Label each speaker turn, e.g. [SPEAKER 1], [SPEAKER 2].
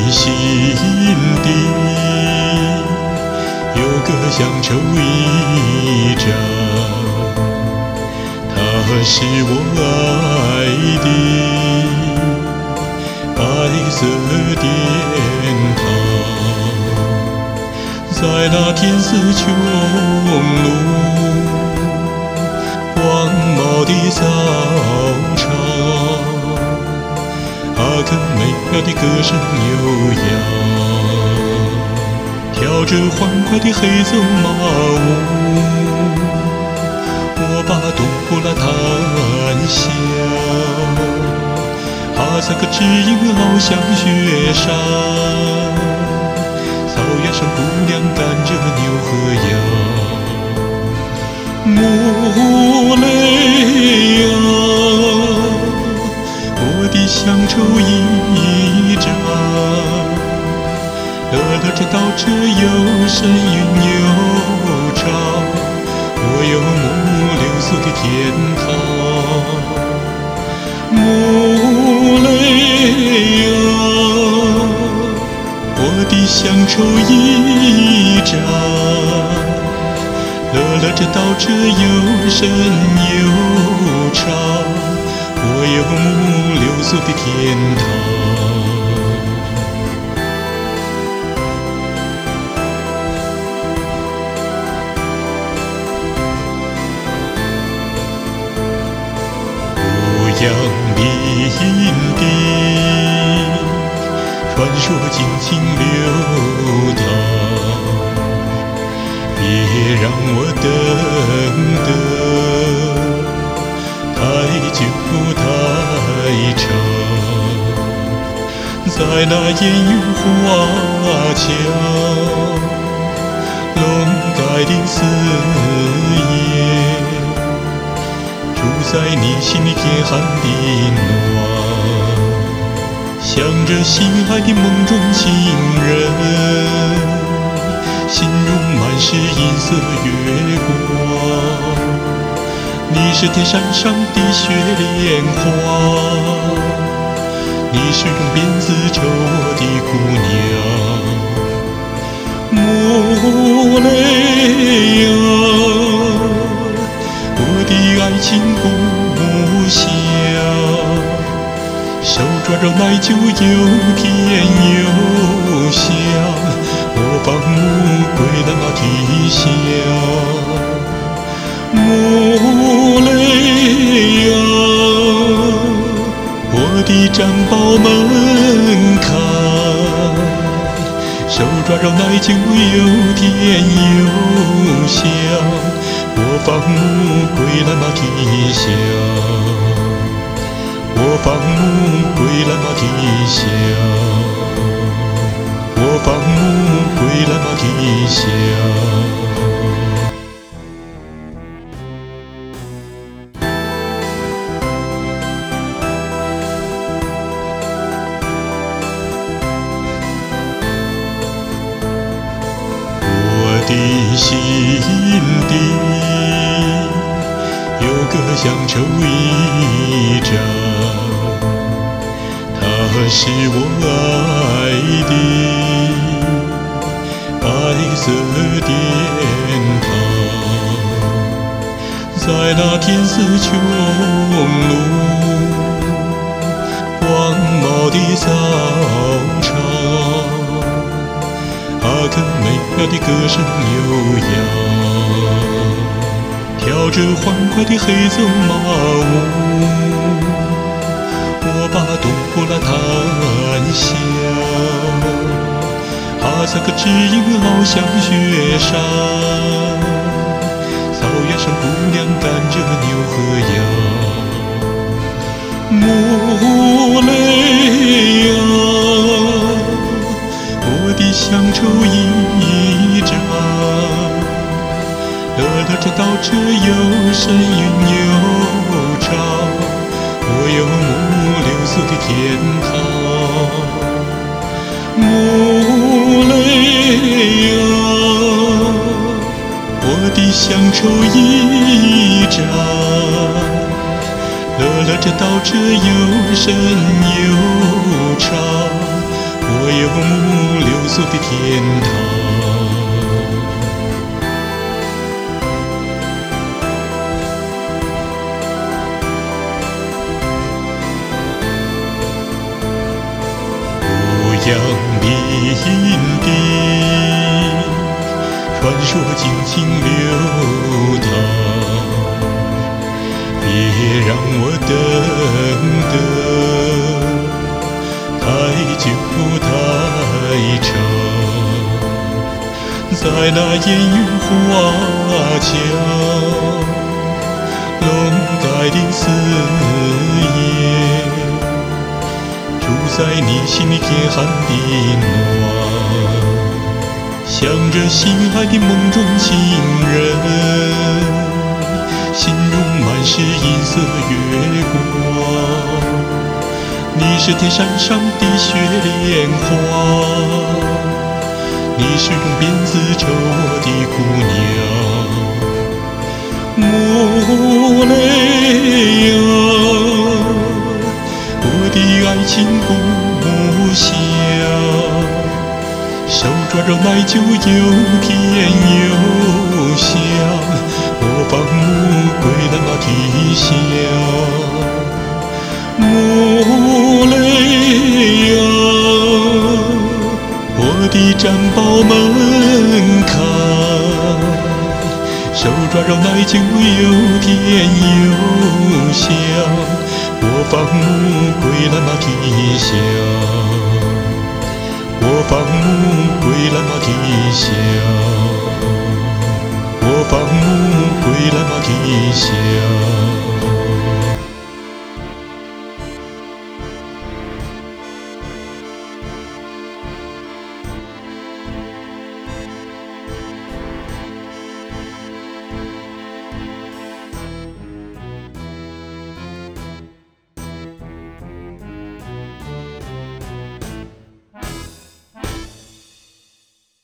[SPEAKER 1] 心底有个乡愁一张，它是我爱的白色殿堂，在那天丝穹庐广袤的操场，阿根美妙的歌声悠扬，跳着欢快的黑走马舞，我把东布拉弹响，哈萨克之音翱翔雪山，草原上姑娘赶着牛和羊，木雷啊，我的乡愁一张，乐乐这稻车有声韵悠长，我有木流苏的天堂，木雷啊，我的乡愁一张，乐乐这稻车有声悠长，我有木流苏的天堂。不扬的印地，传说静静流淌，别让我等得太久太长，在那烟雨花墙笼盖的四野，住在你心里天寒地暖，想着心爱的梦中情人，心中满是银色月光，你是天山上的雪莲花，你是用辫子抽我的姑娘，木雷啊，我的爱情故乡，手抓着奶酒又甜又香，我放牧归了那体香，木雷啊，我的毡包门开，手抓着奶酒又甜又香，我放牧归了那体香，我放牧归了那体香，我放牧归了那体香。我的心底有个乡愁一张，它是我爱的白色殿堂，在那天丝穹庐广袤的操场，阿根美妙的歌声悠扬，跳着欢快的黑走马舞，我把东布拉弹响，哈萨克之音翱翔雪山，草原上姑娘赶着牛和羊，木雷啊，我的乡愁一张，乐乐这稻车有声韵悠长，我有木流苏的天堂，木雷啊，我的乡愁一张，乐乐这稻车有声悠长，我游牧流苏的天堂。不扬名的传说静静流淌，别让我等得太久太长。在那烟雨花桥，笼盖的四野，住在你心里天寒地暖，想着心爱的梦中情人，心中满是银色月光。你是天山上的雪莲花，你是用辫子抽我的姑娘。莫泪啊，我的爱情故乡，手抓着奶酒又甜又香，我放牧归了那体香。莫泪啊，我的毡宝门开，手抓着奶酒又甜又香，我放牧归了那体香，我放牧归了那体香，我放牧归了那体香。